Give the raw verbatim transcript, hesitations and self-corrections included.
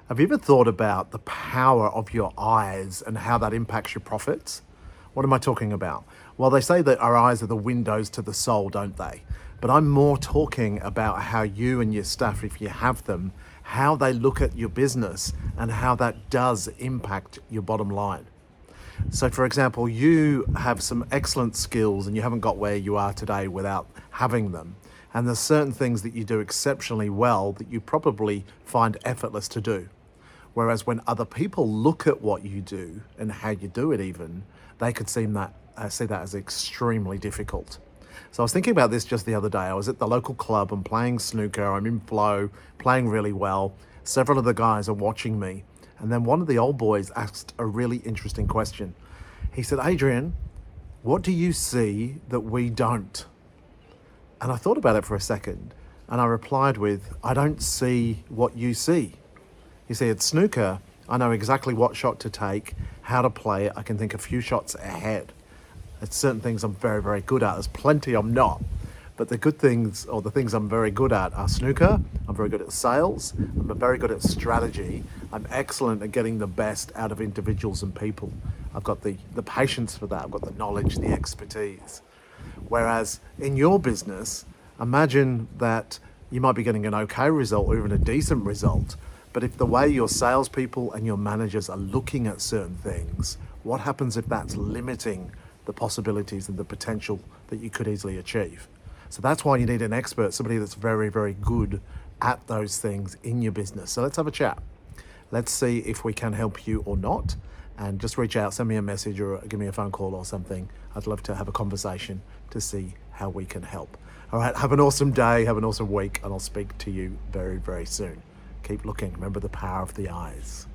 Have you ever thought about the power of your eyes and how that impacts your profits? What am I talking about? Well, they say that our eyes are the windows to the soul, don't they? But I'm more talking about how you and your staff, if you have them, how they look at your business and how that does impact your bottom line. So, for example, you have some excellent skills and you haven't got where you are today without having them. And there's certain things that you do exceptionally well that you probably find effortless to do. Whereas when other people look at what you do and how you do it even, they could seem that, uh, see that as extremely difficult. So I was thinking about this just the other day. I was at the local club, I'm playing snooker, I'm in flow, playing really well. Several of the guys are watching me. And then one of the old boys asked a really interesting question. He said, "Adrian, what do you see that we don't?" And I thought about it for a second and I replied with, "I don't see what you see." You see, at snooker, I know exactly what shot to take, how to play it. I can think a few shots ahead. There's certain things I'm very, very good at. There's plenty I'm not. But the good things, or the things I'm very good at, are snooker. I'm very good at sales. I'm very good at strategy. I'm excellent at getting the best out of individuals and people. I've got the, the patience for that. I've got the knowledge, the expertise. Whereas in your business, imagine that you might be getting an okay result or even a decent result. But if the way your salespeople and your managers are looking at certain things, what happens if that's limiting the possibilities and the potential that you could easily achieve? So that's why you need an expert, somebody that's very, very good at those things in your business. So let's have a chat. Let's see if we can help you or not. And just reach out, send me a message or give me a phone call or something. I'd love to have a conversation to see how we can help. All right, have an awesome day, have an awesome week, and I'll speak to you very, very soon. Keep looking. Remember the power of the eyes.